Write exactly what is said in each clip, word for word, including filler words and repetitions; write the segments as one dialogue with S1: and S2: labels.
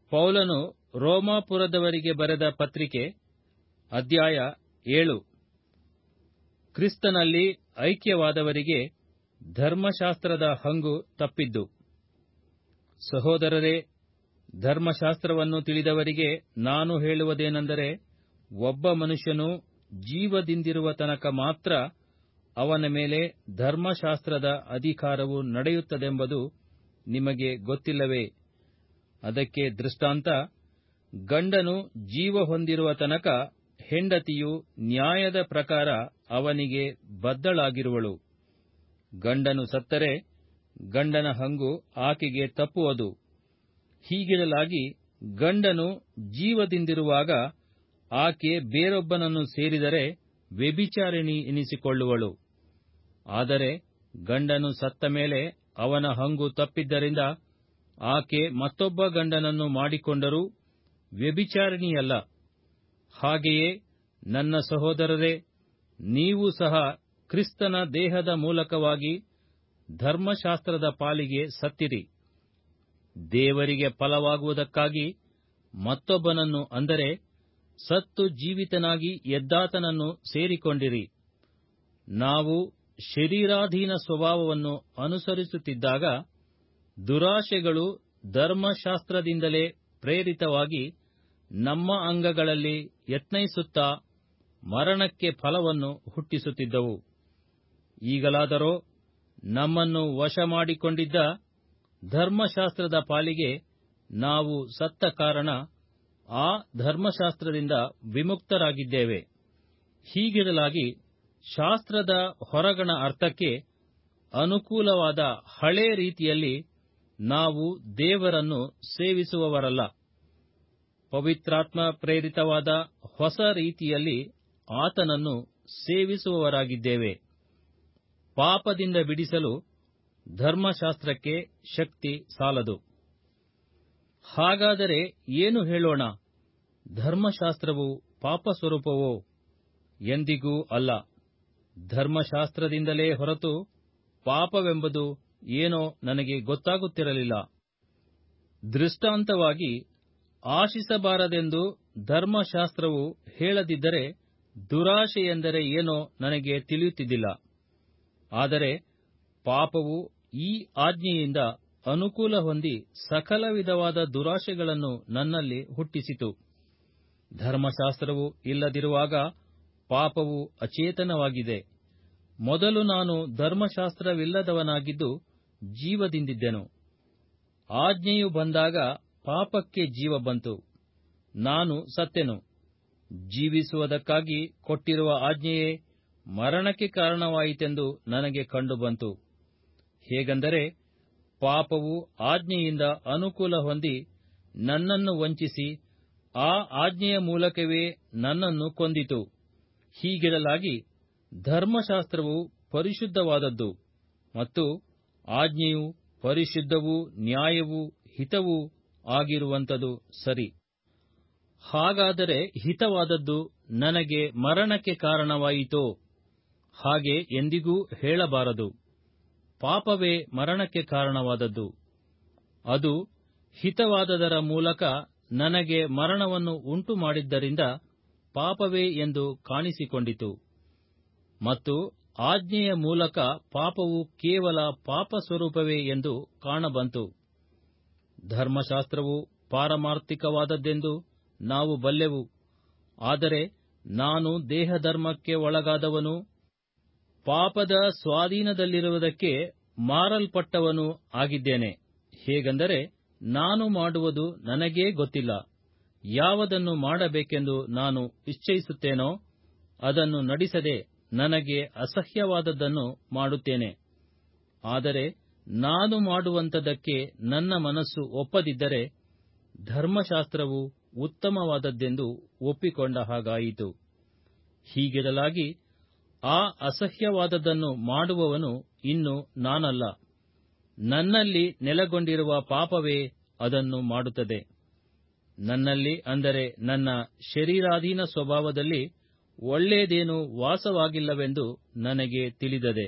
S1: ಪೌಲನು ರೋಮಾಪುರದವರಿಗೆ ಬರೆದ ಪತ್ರಿಕೆ ಅಧ್ಯಾಯ ಏಳು. ಕ್ರಿಸ್ತನಲ್ಲಿ ಐಕ್ಯವಾದವರಿಗೆ ಧರ್ಮಶಾಸ್ತ್ರದ ಹಂಗು ತಪ್ಪಿದ್ದು. ಸಹೋದರರೇ, ಧರ್ಮಶಾಸ್ತ್ರವನ್ನು ತಿಳಿದವರಿಗೆ ನಾನು ಹೇಳುವುದೇನೆಂದರೆ, ಒಬ್ಬ ಮನುಷ್ಯನು ಜೀವದಿಂದಿರುವ ತನಕ ಮಾತ್ರ ಅವನ ಮೇಲೆ ಧರ್ಮಶಾಸ್ತ್ರದ ಅಧಿಕಾರವು ನಡೆಯುತ್ತದೆಂಬುದು ನಿಮಗೆ ಗೊತ್ತಿಲ್ಲವೇ? ಅದಕ್ಕೆ ದೃಷ್ಟಾಂತ, ಗಂಡನು ಜೀವ ಹೊಂದಿರುವ ತನಕ ಹೆಂಡತಿಯು ನ್ಯಾಯದ ಪ್ರಕಾರ ಅವನಿಗೆ ಬದ್ಧಳಾಗಿರುವಳು. ಗಂಡನು ಸತ್ತರೆ ಗಂಡನ ಹಂಗು ಆಕೆಗೆ ತಪ್ಪುವುದು. ಹೀಗಿರಲಾಗಿ ಗಂಡನು ಜೀವದಿಂದಿರುವಾಗ ಆಕೆ ಬೇರೊಬ್ಬನನ್ನು ಸೇರಿದರೆ ವ್ಯಭಿಚಾರಿಣಿ ಎನಿಸಿಕೊಳ್ಳುವಳು. ಆದರೆ ಗಂಡನು ಸತ್ತ ಮೇಲೆ ಅವನ ಹಂಗು ತಪ್ಪಿದ್ದರಿಂದ ಆಕೆ ಮತ್ತೊಬ್ಬ ಗಂಡನನ್ನು ಮಾಡಿಕೊಂಡರೂ ವ್ಯಭಿಚಾರಿಣಿಯಲ್ಲ. ಹಾಗೆಯೇ ನನ್ನ ಸಹೋದರರೇ, ನೀವು ಸಹ ಕ್ರಿಸ್ತನ ದೇಹದ ಮೂಲಕವಾಗಿ ಧರ್ಮಶಾಸ್ತ್ರದ ಪಾಲಿಗೆ ಸತ್ತಿರಿ, ದೇವರಿಗೆ ಫಲವಾಗುವುದಕ್ಕಾಗಿ ಮತ್ತೊಬ್ಬನನ್ನು, ಅಂದರೆ ಸತ್ತು ಜೀವಿತನಾಗಿ ಎದ್ದಾತನನ್ನು ಸೇರಿಕೊಂಡಿರಿ. ನಾವು ಶರೀರಾಧೀನ ಸ್ವಭಾವವನ್ನು ಅನುಸರಿಸುತ್ತಿದ್ದಾಗ ದುರಾಶೆಗಳು ಧರ್ಮಶಾಸ್ತ್ರದಿಂದಲೇ ಪ್ರೇರಿತವಾಗಿ ನಮ್ಮ ಅಂಗಗಳಲ್ಲಿ ಯತ್ನಿಸುತ್ತಾ ಮರಣಕ್ಕೆ ಫಲವನ್ನು ಹುಟ್ಟಿಸುತ್ತಿದ್ದವು. ಈಗಲಾದರೋ ನಮ್ಮನ್ನು ವಶ ಮಾಡಿಕೊಂಡಿದ್ದ ಧರ್ಮಶಾಸ್ತ್ರದ ಪಾಲಿಗೆ ನಾವು ಸತ್ತ ಕಾರಣ ಆ ಧರ್ಮಶಾಸ್ತ್ರದಿಂದ ವಿಮುಕ್ತರಾಗಿದ್ದೇವೆ. ಹೀಗಿರಲಾಗಿ ಶಾಸ್ತ್ರದ ಹೊರಗಣ ಅರ್ಥಕ್ಕೆ ಅನುಕೂಲವಾದ ಹಳೇ ರೀತಿಯಲ್ಲಿ ನಾವು ದೇವರನ್ನು ಸೇವಿಸುವವರಲ್ಲ, ಪವಿತ್ರಾತ್ಮ ಪ್ರೇರಿತವಾದ ಹೊಸ ರೀತಿಯಲ್ಲಿ ಆತನನ್ನು ಸೇವಿಸುವವರಾಗಿದ್ದೇವೆ. ಪಾಪದಿಂದ ಬಿಡಿಸಲು ಧರ್ಮಶಾಸ್ತ್ರಕ್ಕೆ ಶಕ್ತಿ ಸಾಲದು. ಹಾಗಾದರೆ ಏನು ಹೇಳೋಣ? ಧರ್ಮಶಾಸ್ತ್ರವು ಪಾಪಸ್ವರೂಪವೋ? ಎಂದಿಗೂ ಅಲ್ಲ. ಧರ್ಮಶಾಸ್ತ್ರದಿಂದಲೇ ಹೊರತು ಪಾಪವೆಂಬುದು ಏನೋ ನನಗೆ ಗೊತ್ತಾಗುತ್ತಿರಲಿಲ್ಲ. ದೃಷ್ಟಾಂತವಾಗಿ ಆಶಿಸಬಾರದೆಂದು ಧರ್ಮಶಾಸ್ತ್ರವು ಹೇಳದಿದ್ದರೆ ದುರಾಶೆ ಎಂದರೆ ಏನೋ ನನಗೆ ತಿಳಿಯುತ್ತಿದ್ದಿಲ್ಲ. ಆದರೆ ಪಾಪವು ಈ ಆಜ್ಞೆಯಿಂದ ಅನುಕೂಲ ಹೊಂದಿ ಸಕಲ ವಿಧವಾದ ದುರಾಶೆಗಳನ್ನು ನನ್ನಲ್ಲಿ ಹುಟ್ಟಿಸಿತು. ಧರ್ಮಶಾಸ್ತ್ರವು ಇಲ್ಲದಿರುವಾಗ ಪಾಪವು ಅಚೇತನವಾಗಿದೆ. ಮೊದಲು ನಾನು ಧರ್ಮಶಾಸ್ತ್ರವಿಲ್ಲದವನಾಗಿದ್ದು ಜೀವದಿಂದಿದ್ದೆನು. ಆಜ್ಞೆಯು ಬಂದಾಗ ಪಾಪಕ್ಕೆ ಜೀವ ಬಂತು, ನಾನು ಸತ್ತೆನು. ಜೀವಿಸುವುದಕ್ಕಾಗಿ ಕೊಟ್ಟಿರುವ ಆಜ್ಞೆಯೇ ಮರಣಕ್ಕೆ ಕಾರಣವಾಯಿತೆಂದು ನನಗೆ ಕಂಡುಬಂತು. ಹೇಗೆಂದರೆ, ಪಾಪವು ಆಜ್ಞೆಯಿಂದ ಅನುಕೂಲ ಹೊಂದಿ ನನ್ನನ್ನು ವಂಚಿಸಿ ಆ ಆಜ್ಞೆಯ ಮೂಲಕವೇ ನನ್ನನ್ನು ಕೊಂದಿತು. ಹೀಗಿರಲಾಗಿ ಧರ್ಮಶಾಸ್ತ್ರವು ಪರಿಶುದ್ಧವಾದದ್ದು ಮತ್ತು ಆಜ್ಞೆಯು ಪರಿಶುದ್ಧವೂ ನ್ಯಾಯವೂ ಹಿತವೂ ಆಗಿರುವಂಥದು ಸರಿ. ಹಾಗಾದರೆ ಹಿತವಾದದ್ದು ನನಗೆ ಮರಣಕ್ಕೆ ಕಾರಣವಾಯಿತೋ? ಹಾಗೆ ಎಂದಿಗೂ ಹೇಳಬಾರದು. ಪಾಪವೇ ಮರಣಕ್ಕೆ ಕಾರಣವಾದದ್ದು. ಅದು ಹಿತವಾದದರ ಮೂಲಕ ನನಗೆ ಮರಣವನ್ನು ಉಂಟು ಮಾಡಿದ್ದರಿಂದ ಪಾಪವೇ ಎಂದು ಕಾಣಿಸಿಕೊಂಡಿತು. ಮತ್ತು ಆಜ್ಞೆಯ ಮೂಲಕ ಪಾಪವು ಕೇವಲ ಪಾಪಸ್ವರೂಪವೇ ಎಂದು ಕಾಣಬಂತು. ಧರ್ಮಶಾಸ್ತ್ರವು ಪಾರಮಾರ್ಥಿಕವಾದದ್ದೆಂದು ನಾವು ಬಲ್ಲೆವು. ಆದರೆ ನಾನು ದೇಹಧರ್ಮಕ್ಕೆ ಒಳಗಾದವನು, ಪಾಪದ ಸ್ವಾಧೀನದಲ್ಲಿರುವುದಕ್ಕೆ ಮಾರಲ್ಪಟ್ಟವನೂ ಆಗಿದ್ದೇನೆ. ಹೇಗೆಂದರೆ, ನಾನು ಮಾಡುವುದು ನನಗೇ ಗೊತ್ತಿಲ್ಲ. ಯಾವುದನ್ನು ಮಾಡಬೇಕೆಂದು ನಾನು ಇಚ್ಛಿಸುತ್ತೇನೋ ಅದನ್ನು ನಡಿಸದೆ ನನಗೆ ಅಸಹ್ಯವಾದದ್ದನ್ನು ಮಾಡುತ್ತೇನೆ. ಆದರೆ ನಾನು ಮಾಡುವಂಥದಕ್ಕೆ ನನ್ನ ಮನಸ್ಸು ಒಪ್ಪದಿದ್ದರೆ ಧರ್ಮಶಾಸ್ತ್ರವು ಉತ್ತಮವಾದದ್ದೆಂದು ಒಪ್ಪಿಕೊಂಡ ಹಾಗಾಯಿತು. ಹೀಗಿರಲಾಗಿ ಆ ಅಸಹ್ಯವಾದದ್ದನ್ನು ಮಾಡುವವನು ಇನ್ನು ನಾನಲ್ಲ, ನನ್ನಲ್ಲಿ ನೆಲೆಗೊಂಡಿರುವ ಪಾಪವೇ ಅದನ್ನು ಮಾಡುತ್ತದೆ. ನನ್ನಲ್ಲಿ, ಅಂದರೆ ನನ್ನ ಶರೀರಾಧೀನ ಸ್ವಭಾವದಲ್ಲಿ ಒಳ್ಳೆಯದೇನೂ ವಾಸವಾಗಿಲ್ಲವೆಂದು ನನಗೆ ತಿಳಿದದೆ.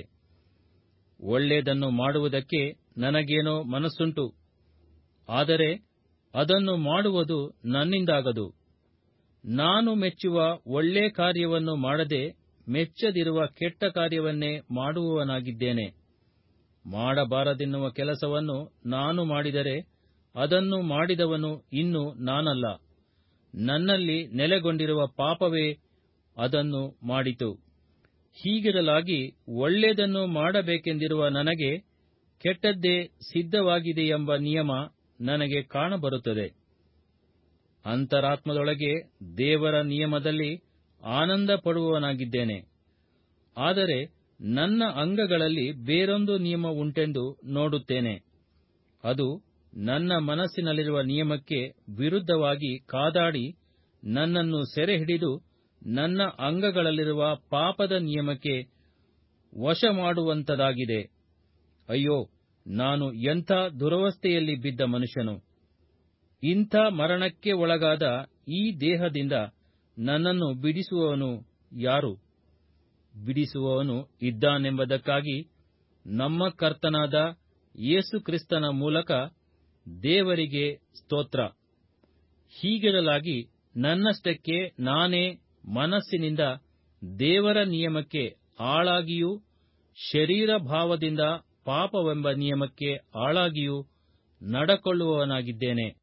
S1: ಒಳ್ಳೆಯದನ್ನು ಮಾಡುವುದಕ್ಕೆ ನನಗೇನೋ ಮನಸ್ಸುಂಟು, ಆದರೆ ಅದನ್ನು ಮಾಡುವುದು ನನ್ನಿಂದಾಗದು. ನಾನು ಮೆಚ್ಚುವ ಒಳ್ಳೇ ಕಾರ್ಯವನ್ನು ಮಾಡದೆ ಮೆಚ್ಚದಿರುವ ಕೆಟ್ಟ ಕಾರ್ಯವನ್ನೇ ಮಾಡುವವನಾಗಿದ್ದೇನೆ. ಮಾಡಬಾರದೆನ್ನುವ ಕೆಲಸವನ್ನು ನಾನು ಮಾಡಿದರೆ ಅದನ್ನು ಮಾಡಿದವನು ಇನ್ನು ನಾನಲ್ಲ, ನನ್ನಲ್ಲಿ ನೆಲೆಗೊಂಡಿರುವ ಪಾಪವೇ ಅದನ್ನು ಮಾಡಿತು. ಹೀಗಿರಲಾಗಿ ಒಳ್ಳೆಯದನ್ನು ಮಾಡಬೇಕೆಂದಿರುವ ನನಗೆ ಕೆಟ್ಟದ್ದೇ ಸಿದ್ಧವಾಗಿದೆಯೆಂಬ ನಿಯಮ ನನಗೆ ಕಾಣಬರುತ್ತದೆ. ಅಂತರಾತ್ಮದೊಳಗೆ ದೇವರ ನಿಯಮದಲ್ಲಿ ಆನಂದ ಪಡುವವನಾಗಿದ್ದೇನೆ. ಆದರೆ ನನ್ನ ಅಂಗಗಳಲ್ಲಿ ಬೇರೊಂದು ನಿಯಮ ಉಂಟೆಂದು ನೋಡುತ್ತೇನೆ. ಅದು ನನ್ನ ಮನಸ್ಸಿನಲ್ಲಿರುವ ನಿಯಮಕ್ಕೆ ವಿರುದ್ಧವಾಗಿ ಕಾದಾಡಿ ನನ್ನನ್ನು ಸೆರೆಹಿಡಿದು ನನ್ನ ಅಂಗಗಳಲ್ಲಿರುವ ಪಾಪದ ನಿಯಮಕ್ಕೆ ವಶಮಾಡುವಂತದಾಗಿದೆ. ಅಯ್ಯೋ, ನಾನು ಎಂಥ ದುರವಸ್ಥೆಯಲ್ಲಿ ಬಿದ್ದ ಮನುಷ್ಯನು! ಇಂಥ ಮರಣಕ್ಕೆ ಒಳಗಾದ ಈ ದೇಹದಿಂದ ನನ್ನನ್ನು ಬಿಡಿಸುವವನು ಯಾರು? ಬಿಡಿಸುವವನು ಇದ್ದಾನೆಂಬುದಕ್ಕಾಗಿ ನಮ್ಮ ಕರ್ತನಾದ ಯೇಸು ಕ್ರಿಸ್ತನ ಮೂಲಕ ದೇವರಿಗೆ ಸ್ತೋತ್ರ. ಹೀಗಿರಲಾಗಿ ನನ್ನಷ್ಟಕ್ಕೆ ನಾನೇ ಮನಸ್ಸಿನಿಂದ ದೇವರ ನಿಯಮಕ್ಕೆ ಆಳಾಗಿಯೂ ಶರೀರ ಭಾವದಿಂದ ಪಾಪವೆಂಬ ನಿಯಮಕ್ಕೆ ಆಳಾಗಿಯೂ ನಡಕೊಳ್ಳುವವನಾಗಿದ್ದೇನೆ.